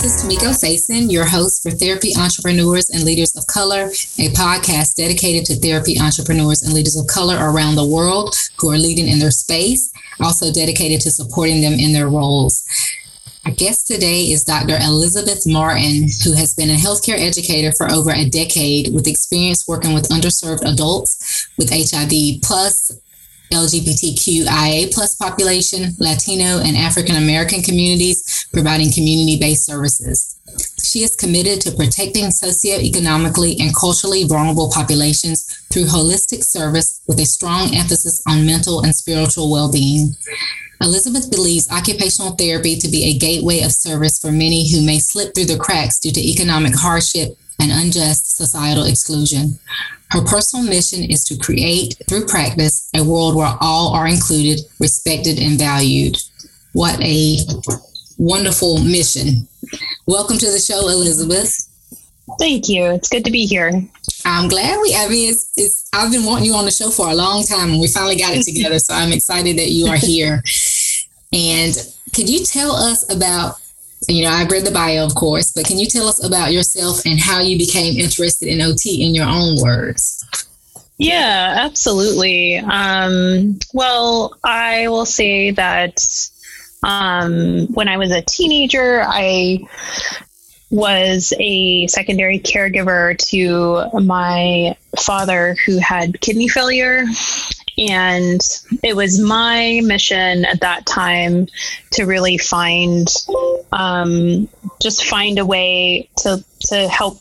is Tamiko Faison, your host for Therapy Entrepreneurs and Leaders of Color, a podcast dedicated to therapy entrepreneurs and leaders of color around the world who are leading in their space, also dedicated to supporting them in their roles. Our guest today is Dr. Elizabeth Martin, who has been a healthcare educator for over a decade with experience working with underserved adults with HIV+, LGBTQIA+ population, Latino, and African American communities, providing community-based services. She is committed to protecting socioeconomically and culturally vulnerable populations through holistic service with a strong emphasis on mental and spiritual well-being. Elizabeth believes occupational therapy to be a gateway of service for many who may slip through the cracks due to economic hardship and unjust societal exclusion. Her personal mission is to create, through practice, a world where all are included, respected, and valued. What a wonderful mission. Welcome to the show, Elizabeth. Thank you. It's good to be here. I'm glad I've been wanting you on the show for a long time, and we finally got it together, so I'm excited that you are here. And could you tell us about, I've read the bio, of course, but can you tell us about yourself and how you became interested in OT in your own words? Yeah, absolutely. Well, I will say that when I was a teenager, I was a secondary caregiver to my father who had kidney failure. And it was my mission at that time to really find a way to help,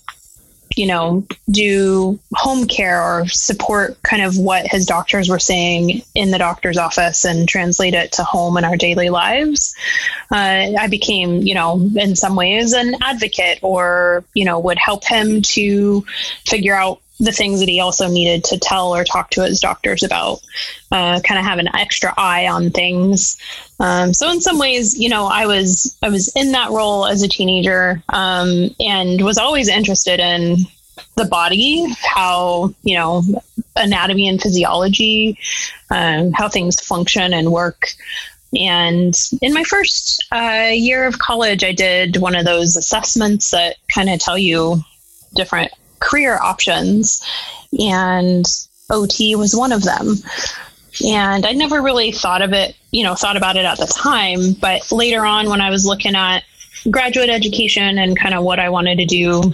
do home care or support kind of what his doctors were saying in the doctor's office and translate it to home in our daily lives. I became, in some ways an advocate or, would help him to figure out the things that he also needed to tell or talk to his doctors about, kind of have an extra eye on things. So in some ways, I was in that role as a teenager, and was always interested in the body, how, anatomy and physiology, how things function and work. And in my first year of college, I did one of those assessments that kind of tell you different career options, and OT was one of them. And I never really thought about it at the time, but later on when I was looking at graduate education and kind of what I wanted to do,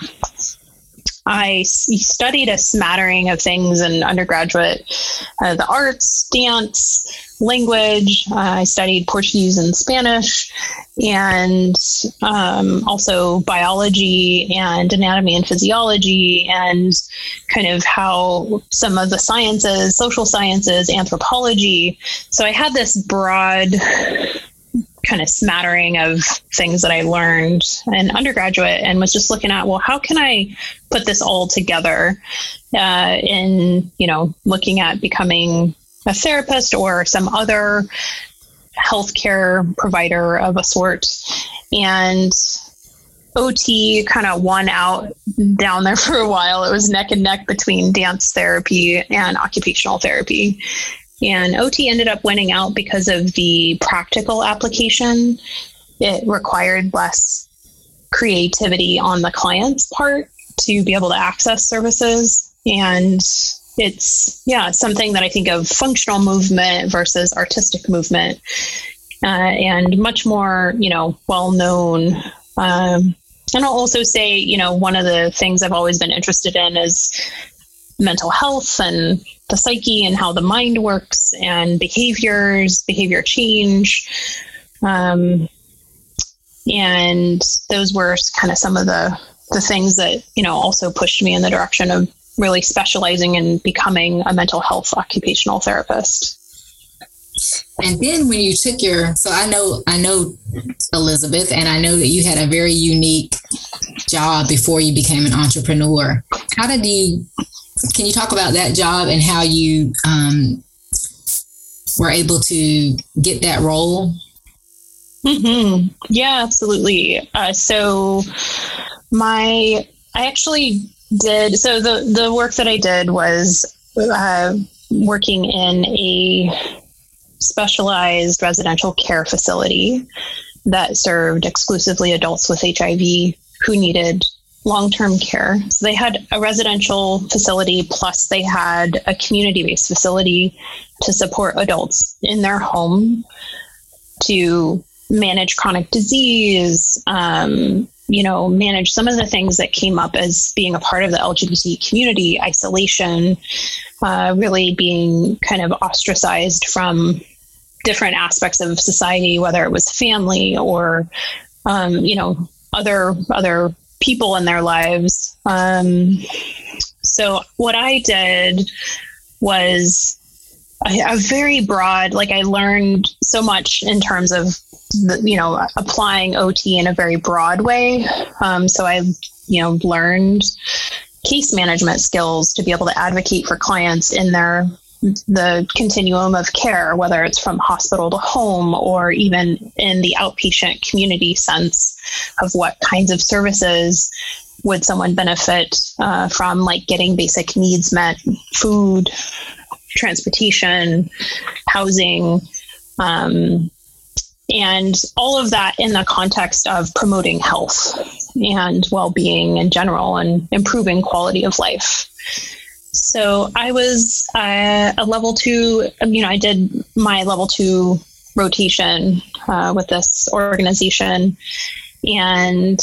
I studied a smattering of things in undergraduate, the arts, dance, language. I studied Portuguese and Spanish, and also biology and anatomy and physiology, and kind of how some of the sciences, social sciences, anthropology. So I had this broad kind of smattering of things that I learned in undergraduate, and was just looking at, well, how can I put this all together in, looking at becoming a therapist or some other healthcare provider of a sort. And OT kind of won out down there for a while. It was neck and neck between dance therapy and occupational therapy. And OT ended up winning out because of the practical application. It required less creativity on the client's part to be able to access services. And it's, something that I think of functional movement versus artistic movement, and much more, well-known. And I'll also say, one of the things I've always been interested in is mental health and the psyche and how the mind works and behavior change. And those were kind of some of the things that, also pushed me in the direction of really specializing in becoming a mental health occupational therapist. And then when you took so I know Elizabeth, and I know that you had a very unique job before you became an entrepreneur. Can you talk about that job and how you were able to get that role? Mm-hmm. Yeah, absolutely. So I actually did, so the work that I did was working in a specialized residential care facility. that served exclusively adults with HIV who needed long-term care. So they had a residential facility, plus they had a community-based facility to support adults in their home to manage chronic disease, manage some of the things that came up as being a part of the LGBT community, isolation, really being kind of ostracized from different aspects of society, whether it was family or, other people in their lives. So what I did was a very broad, I learned so much in terms of, applying OT in a very broad way. So I, learned case management skills to be able to advocate for clients in the continuum of care, whether it's from hospital to home or even in the outpatient community sense of what kinds of services would someone benefit from, like getting basic needs met, food, transportation, housing, and all of that in the context of promoting health and well-being in general and improving quality of life. So I was a level 2, I did my level 2 rotation with this organization, and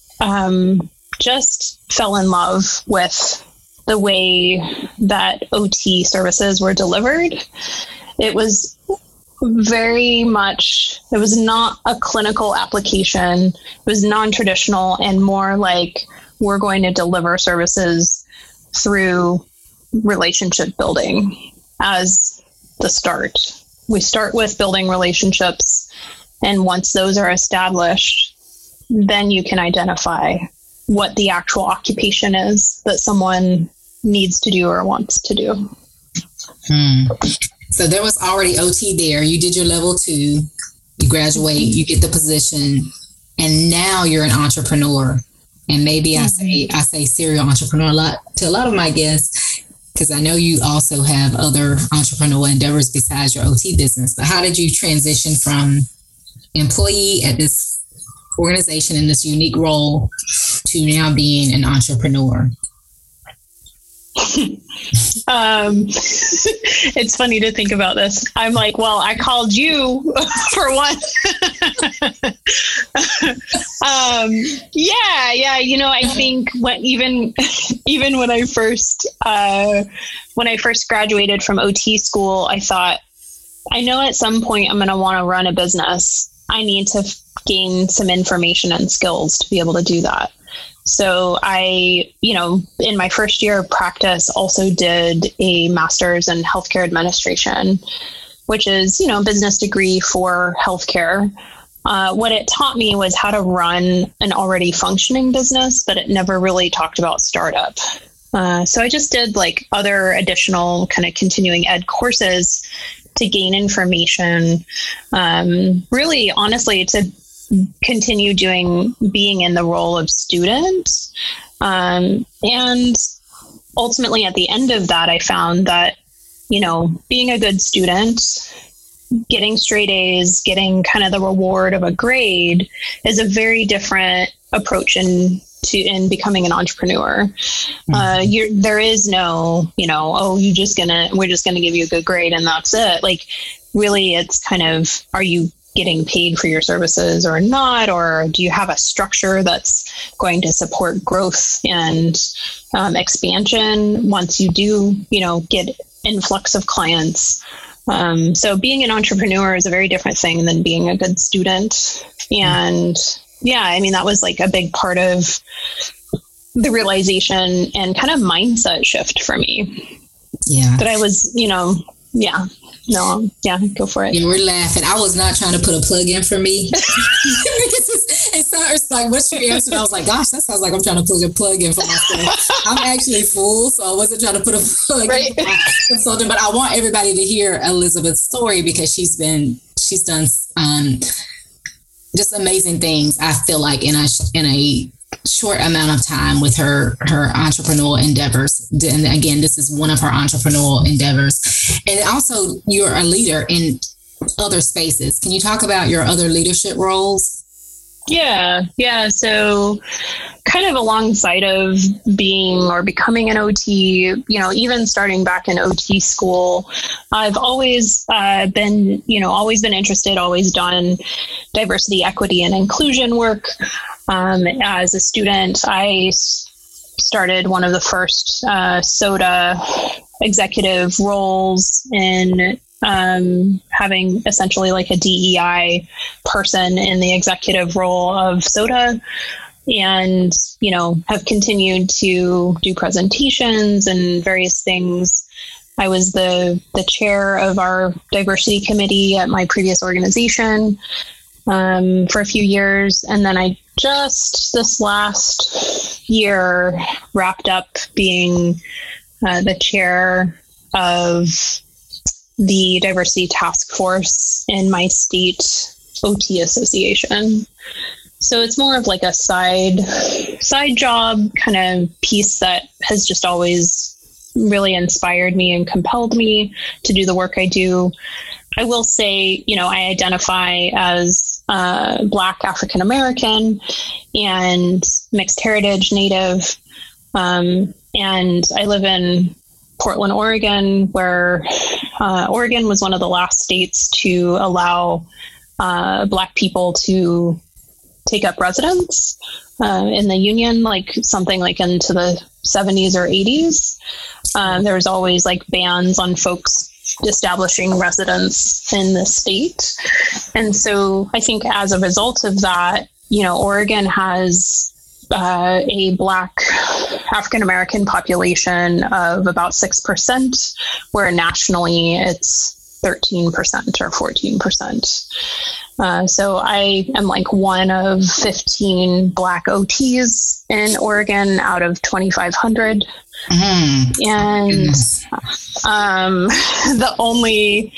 just fell in love with the way that OT services were delivered. It was very much, it was not a clinical application. It was non-traditional and more like we're going to deliver services through relationship building as the start. We start with building relationships, and once those are established, then you can identify what the actual occupation is that someone needs to do or wants to do. So there was already OT there. You did your level 2, you graduate, you get the position, and now you're an entrepreneur. And maybe I say serial entrepreneur to a lot of my guests, because I know you also have other entrepreneurial endeavors besides your OT business. But how did you transition from employee at this organization in this unique role to now being an entrepreneur? It's funny to think about this. I'm like, well, I called you for one. I think even when I first graduated from OT school, I thought, I know at some point I'm going to want to run a business. I need to gain some information and skills to be able to do that. So I, in my first year of practice, also did a master's in healthcare administration, which is, business degree for healthcare. What it taught me was how to run an already functioning business, but it never really talked about startup. So I just did other additional kind of continuing ed courses to gain information, really honestly to continue being in the role of student. And ultimately at the end of that, I found that, being a good student, getting straight A's, getting kind of the reward of a grade is a very different approach in becoming an entrepreneur. There is no, we're just gonna give you a good grade and that's it. Really it's kind of, are you getting paid for your services or not? Or do you have a structure that's going to support growth and expansion once you do, get influx of clients? So being an entrepreneur is a very different thing than being a good student. And that was a big part of the realization and kind of mindset shift for me. Yeah. That I was, go for it. Yeah, we're laughing. I was not trying to put a plug in for me. It's like, what's your answer? I was like, gosh, that sounds like I'm trying to put a plug in for myself. I'm actually full, so I wasn't trying to put a plug in for my consultant. But I want everybody to hear Elizabeth's story because she's done just amazing things. I feel like in a short amount of time with her entrepreneurial endeavors. And again, this is one of her entrepreneurial endeavors. And also you're a leader in other spaces. Can you talk about your other leadership roles? Yeah. So kind of alongside of being or becoming an OT, even starting back in OT school, I've always been interested, always done diversity, equity, and inclusion work. As a student, I started one of the first SOTA executive roles in having essentially like a DEI person in the executive role of SOTA, and, have continued to do presentations and various things. I was the chair of our diversity committee at my previous organization for a few years. And then I just this last year wrapped up being the chair of the diversity task force in my state OT association. So it's more of like a side job kind of piece that has just always really inspired me and compelled me to do the work I do. I will say, I identify as Black African American and mixed heritage Native. And I live in Portland, Oregon, where Oregon was one of the last states to allow Black people to take up residence in the union, like something like into the 70s or 80s. There was always like bans on folks establishing residence in the state. And so I think as a result of that, Oregon has a Black African-American population of about 6%, where nationally it's 13% or 14%. So I am like one of 15 Black OTs in Oregon out of 2,500. And the only,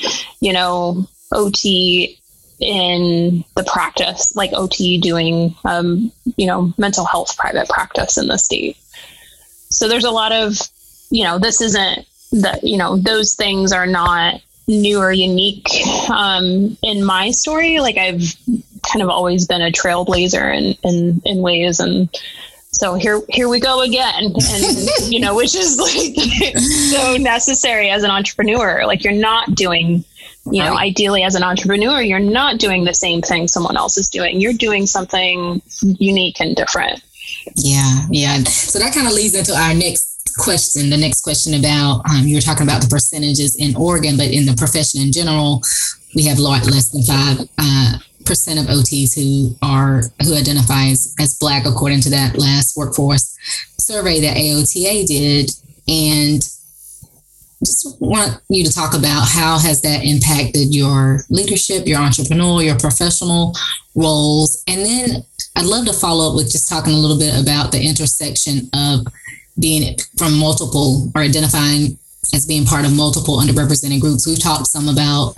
OT in the practice, like OT doing, mental health private practice in the state. So there's a lot of, this isn't that, those things are not new or unique in my story. Like I've kind of always been a trailblazer in ways. And so here we go again. And, which is like so necessary as an entrepreneur. Like you're not doing, ideally as an entrepreneur, you're not doing the same thing someone else is doing. You're doing something unique and different. Yeah. So that kind of leads into our next question. The next question about, you were talking about the percentages in Oregon, but in the profession in general, we have a lot less than 5% of OTs who identify as Black, according to that last workforce survey that AOTA did. And just want you to talk about how has that impacted your leadership, your entrepreneurial, your professional roles. And then I'd love to follow up with just talking a little bit about the intersection of being from multiple or identifying as being part of multiple underrepresented groups. We've talked some about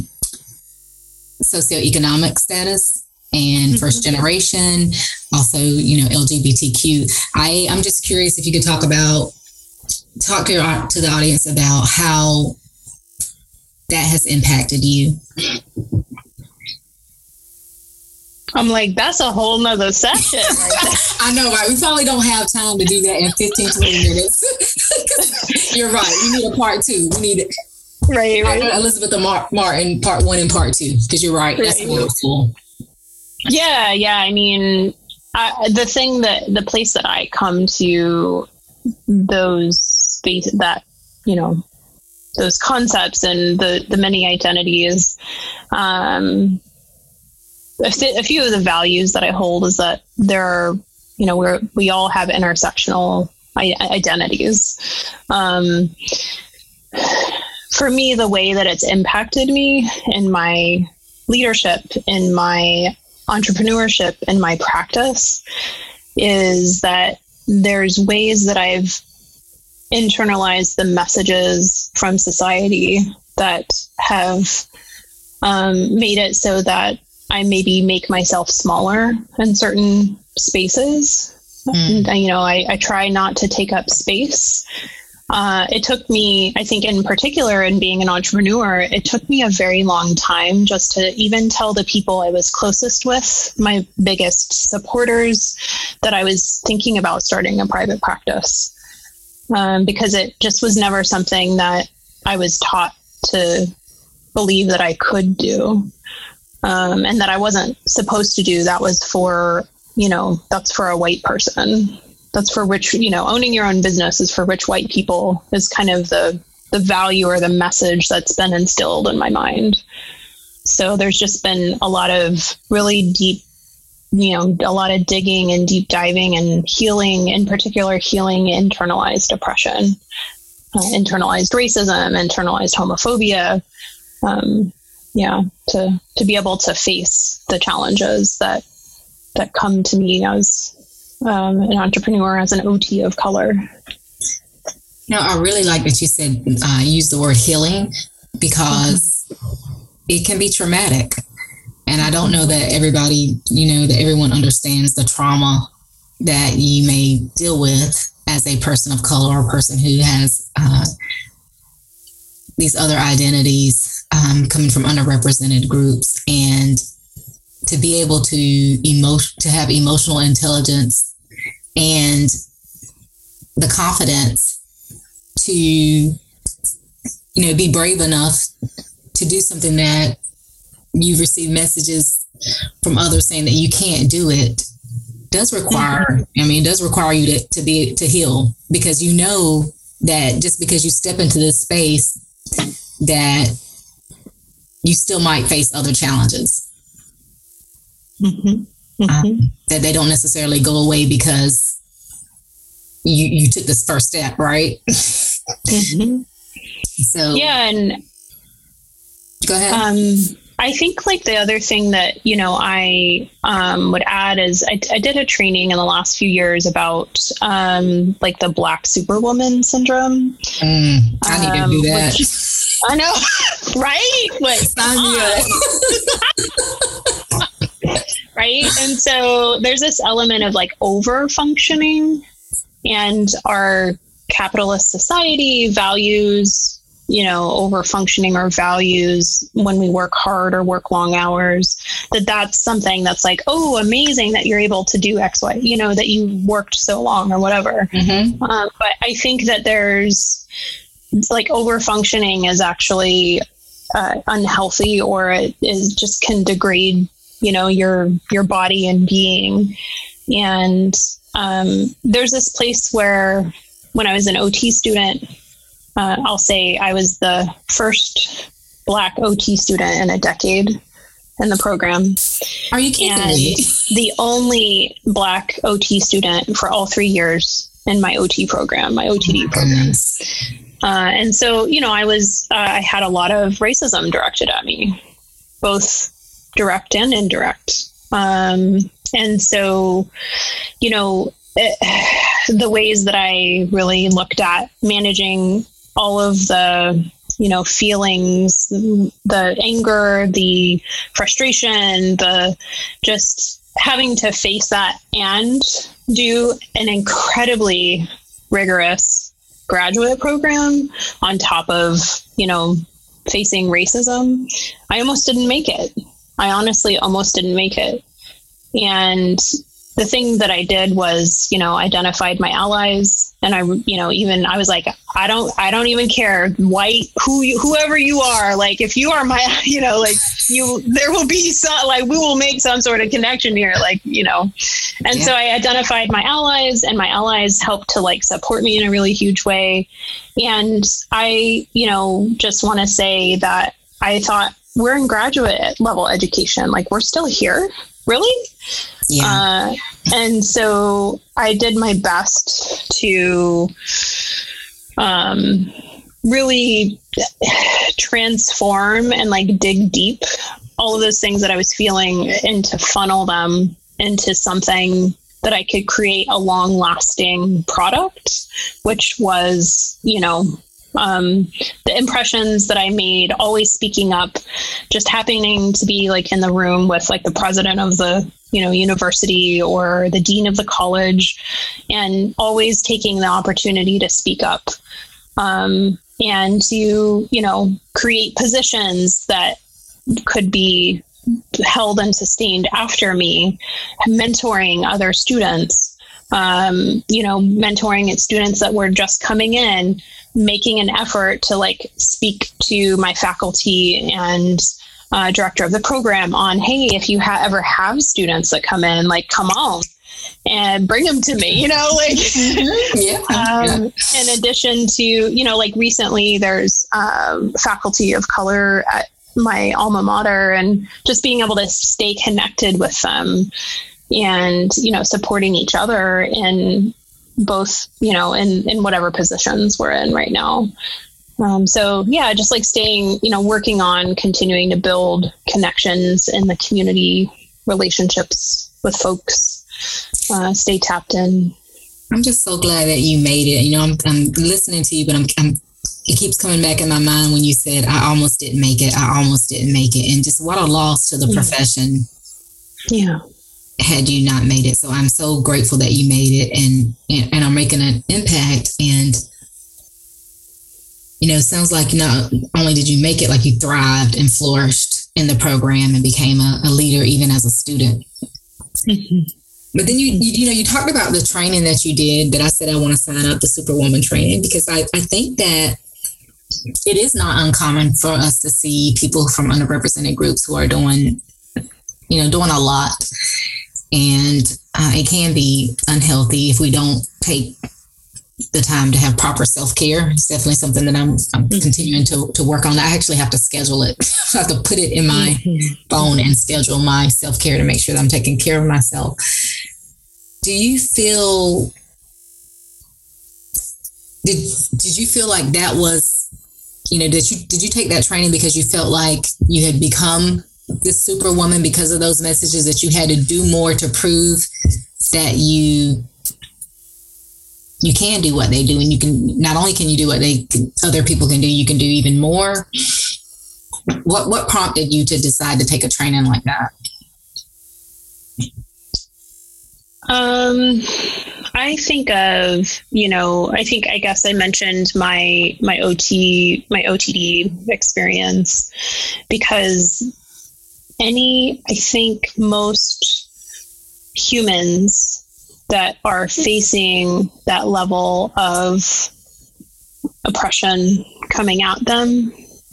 socioeconomic status and first generation, also, LGBTQ. I'm just curious if you could talk to the audience about how that has impacted you. I'm like, that's a whole nother session. I know, right? We probably don't have time to do that in 15, 20 minutes. You're right. We need a part 2. We need right. Elizabeth Martin, part 1 and part 2, because you're right. That's wonderful. Yeah. I mean, the place that I come to, those space that, those concepts and the many identities, a few of the values that I hold is that there are, we all have intersectional identities. For me, the way that it's impacted me in my leadership, in my entrepreneurship, in my practice, is that there's ways that I've internalized the messages from society that have made it so that I maybe make myself smaller in certain spaces. And, I try not to take up space It took me, I think in particular in being an entrepreneur, it took me a very long time just to even tell the people I was closest with, my biggest supporters, that I was thinking about starting a private practice. Because it just was never something that I was taught to believe that I could do. And that I wasn't supposed to do. That was for, that's for a white person. That's for rich, owning your own business is for rich white people, is kind of the value or the message that's been instilled in my mind. So there's just been a lot of really deep, a lot of digging and deep diving and healing, in particular, healing internalized oppression, internalized racism, internalized homophobia. To be able to face the challenges that come to me as an entrepreneur, as an OT of color. I really like that you said, use the word healing, because it can be traumatic. And I don't know that everybody, that everyone understands the trauma that you may deal with as a person of color or a person who has these other identities coming from underrepresented groups, and to be able to have emotional intelligence and the confidence to, be brave enough to do something that you receive messages from others saying that you can't do it, does require, does require you to heal, because that just because you step into this space, that you still might face other challenges. That they don't necessarily go away because you took this first step, right? So yeah, and go ahead. I think the other thing that I would add is I did a training in the last few years about the Black Superwoman syndrome. I need to do that. I know, right? Right. And so there's this element of over functioning, and our capitalist society values, over functioning, or values when we work hard or work long hours, that's something that's oh, amazing that you're able to do X, Y, that you worked so long or whatever. But I think that there's over functioning is actually unhealthy, or it is just can degrade, your body and being. And there's this place where when I was an OT student, I'll say I was the first Black OT student in a decade in the program. Are you kidding me? The only Black OT student for all 3 years in my OT program, my OTD program. And so, I had a lot of racism directed at me, both direct and indirect. And so, the ways that I really looked at managing all of the, feelings, the anger, the frustration, the just having to face that and do an incredibly rigorous graduate program on top of, facing racism, I almost didn't make it. I honestly almost didn't make it. And the thing that I did was, identified my allies. And I was like, I don't even care, white, whoever you are, if you are my, there will be some, we will make some sort of connection here, And so I identified my allies, and my allies helped to support me in a really huge way. And I, just want to say that I thought, we're in graduate level education, we're still here, really? Yeah. And so I did my best to really transform and dig deep all of those things that I was feeling, and to funnel them into something that I could create a long lasting product, which was, the impressions that I made, always speaking up, just happening to be in the room with the president of the, university, or the dean of the college, and always taking the opportunity to speak up and to, create positions that could be held and sustained after me, mentoring other students, mentoring students that were just coming in, making an effort to speak to my faculty and director of the program on, hey, if you ever have students that come in, come on and bring them to me, in addition to, recently there's faculty of color at my alma mater, and just being able to stay connected with them and, supporting each other in both, in whatever positions we're in right now. So yeah, just staying, working on continuing to build connections in the community, relationships with folks, stay tapped in. I'm just so glad that you made it. I'm listening to you, but it keeps coming back in my mind when you said, I almost didn't make it. And just what a loss to the profession. Yeah. Had you not made it. So I'm so grateful that you made it and are making an impact. And, it sounds like not only did you make it, you thrived and flourished in the program and became a leader even as a student. Mm-hmm. But then you talked about the training that you did, that I said I want to sign up the Superwoman training, because I think that it is not uncommon for us to see people from underrepresented groups who are doing a lot. And it can be unhealthy if we don't take the time to have proper self-care. It's definitely something that I'm continuing to work on. I actually have to schedule it. I have to put it in my phone and schedule my self-care to make sure that I'm taking care of myself. Do you feel, did you feel like that was, did you take that training because you felt like you had become this superwoman because of those messages, that you had to do more to prove that you can do what they do, and you can, not only can you do what other people can do, you can do even more? What prompted you to decide to take a training like that? I guess I mentioned my OTD experience, because I think most humans that are facing that level of oppression coming at them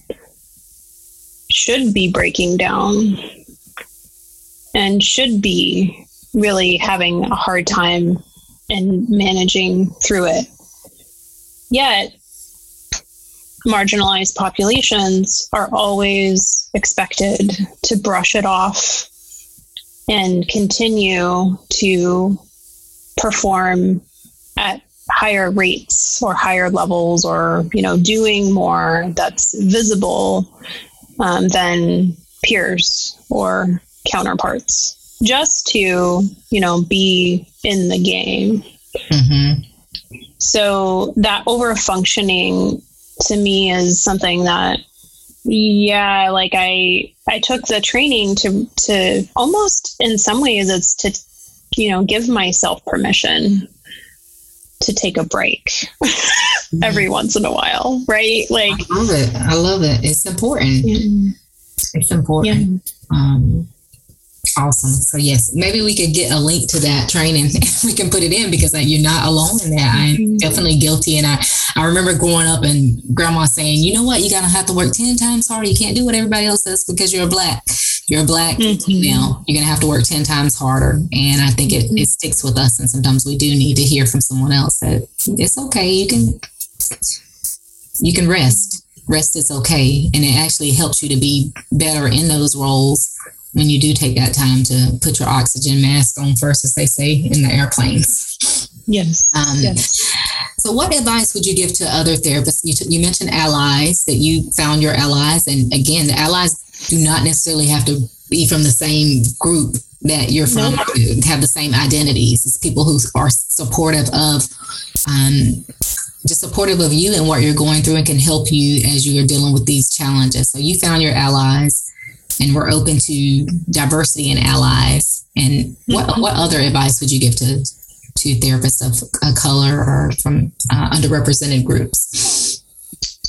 should be breaking down and should be really having a hard time and managing through it. Yet, marginalized populations are always expected to brush it off and continue to perform at higher rates or higher levels, or, doing more that's visible than peers or counterparts, just to, be in the game. Mm-hmm. So that over-functioning to me is something that, I took the training to almost, in some ways, it's to, give myself permission to take a break every once in a while, right? I love it. It's important. Yeah. It's important. Yeah. Awesome. So yes, maybe we could get a link to that training. We can put it in, because you're not alone in that. I'm definitely guilty. And I remember growing up and grandma saying, you know what, you gotta have to work 10 times harder. You can't do what everybody else does because you're black. You're a black female. You're gonna have to work 10 times harder. And I think it sticks with us. And sometimes we do need to hear from someone else that it's okay. You can rest. Rest is okay. And it actually helps you to be better in those roles when you do take that time to put your oxygen mask on first, as they say in the airplanes. Yes. Yes. So what advice would you give to other therapists? You mentioned allies, that you found your allies. And again, the allies do not necessarily have to be from the same group that you're from, or have the same identities. It's people who are supportive of, just supportive of you and what you're going through, and can help you as you are dealing with these challenges. So you found your allies, and we're open to diversity in allies. And what other advice would you give to therapists of color or from underrepresented groups?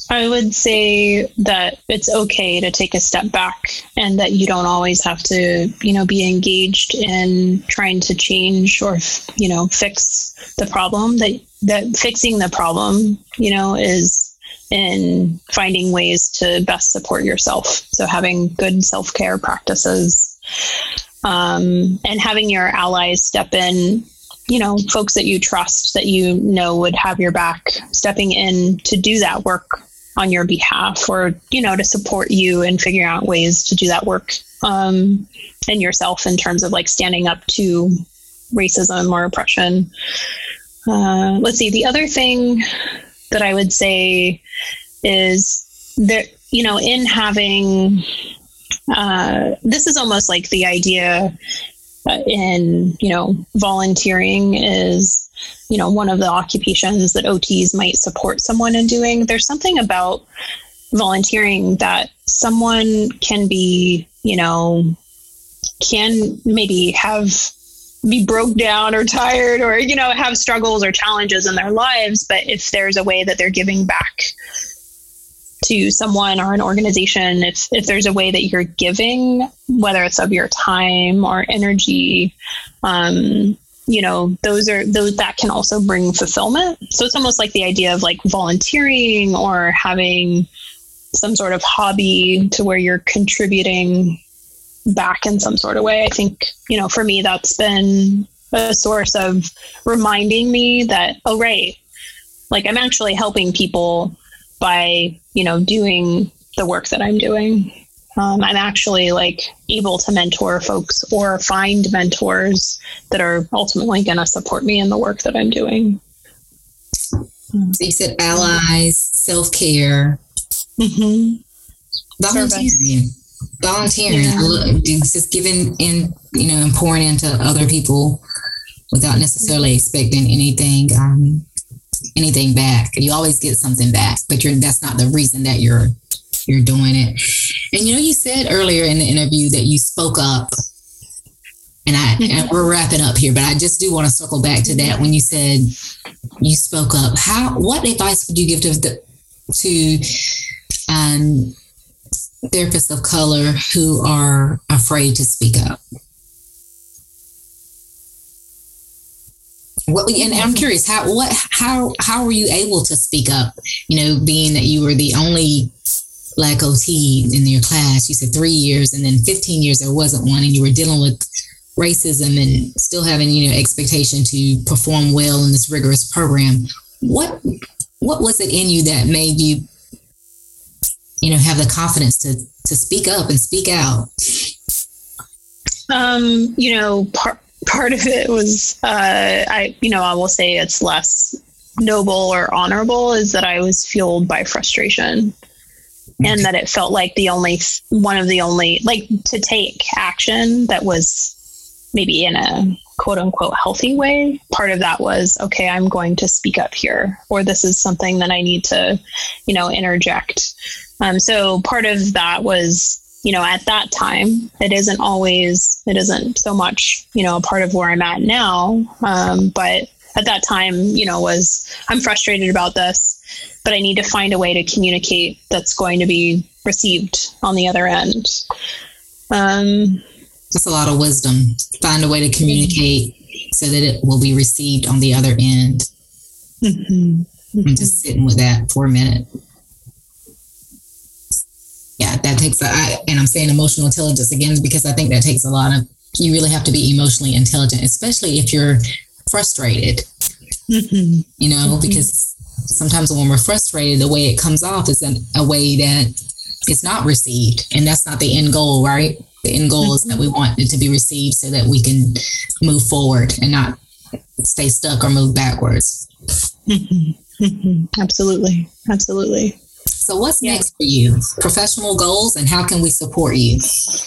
I would say that it's okay to take a step back and that you don't always have to, be engaged in trying to change or, fix the problem. That fixing the problem, is in finding ways to best support yourself. So having good self-care practices, and having your allies step in, folks that you trust, that would have your back, stepping in to do that work on your behalf, or, to support you and figuring out ways to do that work in yourself in terms of like standing up to racism or oppression. Let's see. The other thing that I would say is that, in having, this is almost like the idea in, volunteering is, one of the occupations that OTs might support someone in doing. There's something about volunteering that someone can be, can maybe be broke down or tired or, have struggles or challenges in their lives. But if there's a way that they're giving back to someone or an organization, if there's a way that you're giving, whether it's of your time or energy, those that can also bring fulfillment. So it's almost like the idea of like volunteering or having some sort of hobby to where you're contributing back in some sort of way. I think, for me, that's been a source of reminding me that, oh, right, like I'm actually helping people by, doing the work that I'm doing. I'm actually like able to mentor folks or find mentors that are ultimately going to support me in the work that I'm doing. So you said allies, self-care, volunteering, yeah. Just giving in, and pouring into other people without necessarily expecting anything back. You always get something back, but that's not the reason that you're doing it. And you said earlier in the interview that you spoke up, and we're wrapping up here, but I just do want to circle back to that when you said you spoke up. What advice would you give to therapists of color who are afraid to speak up? And I'm curious, how were you able to speak up? Being that you were the only Black OT in your class. You said 3 years, and then 15 years there wasn't one, and you were dealing with racism and still having expectation to perform well in this rigorous program. What was it in you that made you have the confidence to speak up and speak out? Part of it was, I will say it's less noble or honorable, is that I was fueled by frustration. And that it felt like one of the only, like, to take action that was maybe in a quote unquote healthy way. Part of that was, okay, I'm going to speak up here, or this is something that I need to, interject. So part of that was, at that time, it isn't so much, a part of where I'm at now. But at that time, I'm frustrated about this, but I need to find a way to communicate that's going to be received on the other end. That's a lot of wisdom. Find a way to communicate so that it will be received on the other end. I'm just sitting with that for a minute. Yeah, that takes, and I'm saying emotional intelligence again, because I think that takes you really have to be emotionally intelligent, especially if you're frustrated, because sometimes when we're frustrated, the way it comes off is a way that it's not received. And that's not the end goal, right? The end goal is that we want it to be received so that we can move forward and not stay stuck or move backwards. Absolutely. Absolutely. So what's next for you? Professional goals, and how can we support you?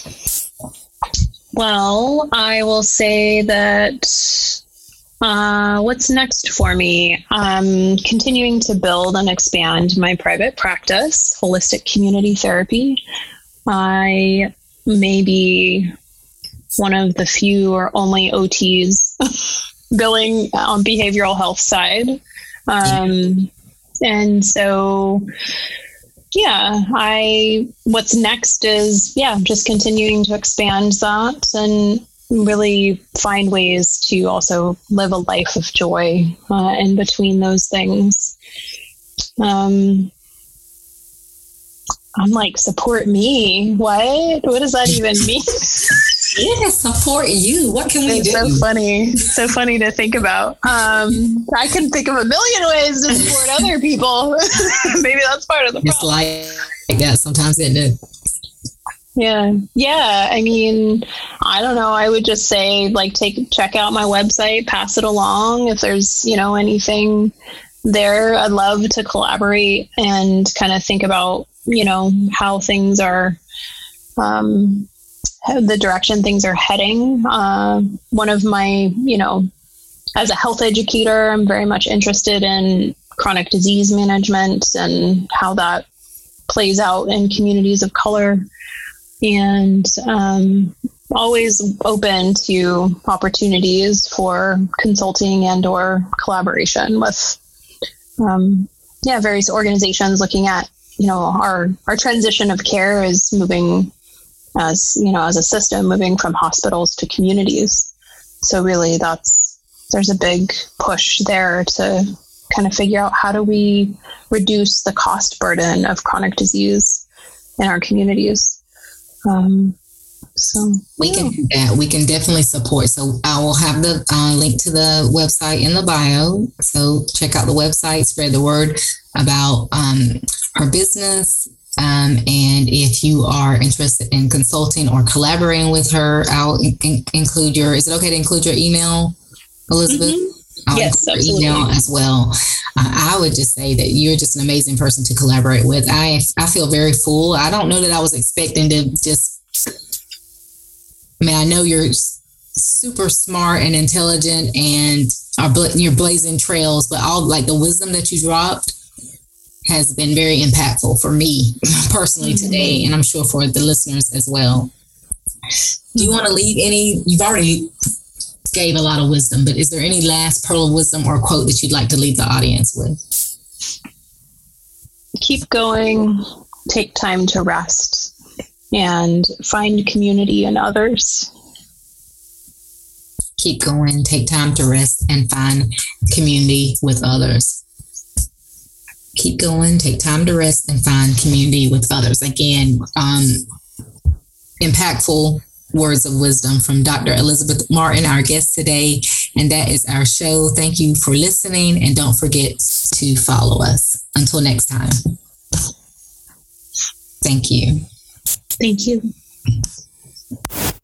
Well, I will say that what's next for me? Continuing to build and expand my private practice, holistic community therapy. I may be one of the few or only OTs billing on behavioral health side. And so What's next is, just continuing to expand that and really find ways to also live a life of joy in between those things. I'm like, support me. What does that even mean? Yeah, support you. What can we do? So funny. So funny to think about. I can think of a million ways to support other people. Maybe that's part of the problem. It's like that sometimes, isn't it? Yeah. I mean, I don't know. I would just say, like, check out my website, pass it along. If there's, anything there, I'd love to collaborate and kind of think about, how things are, the direction things are heading. One of my, as a health educator, I'm very much interested in chronic disease management and how that plays out in communities of color, and always open to opportunities for consulting and or collaboration with various organizations looking at, our transition of care is moving as a system, moving from hospitals to communities. So really there's a big push there to kind of figure out how do we reduce the cost burden of chronic disease in our communities. So we can do that. We can definitely support. So I will have the link to the website in the bio. So check out the website, spread the word about her business. And if you are interested in consulting or collaborating with her, I'll include is it okay to include your email, Elizabeth? Mm-hmm. Yes, absolutely. Email as well. I would just say that you're just an amazing person to collaborate with. I feel very full. I don't know that I was expecting to I know you're super smart and intelligent and you're blazing trails, but all like the wisdom that you dropped has been very impactful for me personally today, and I'm sure for the listeners as well. Do you want to leave you've already gave a lot of wisdom, but is there any last pearl of wisdom or quote that you'd like to leave the audience with? Keep going, take time to rest, and find community in others. Keep going, take time to rest, and find community with others. Keep going, take time to rest, and find community with others. Again, impactful words of wisdom from Dr. Elizabeth Martin, our guest today. And that is our show. Thank you for listening, and don't forget to follow us. Until next time. Thank you. Thank you.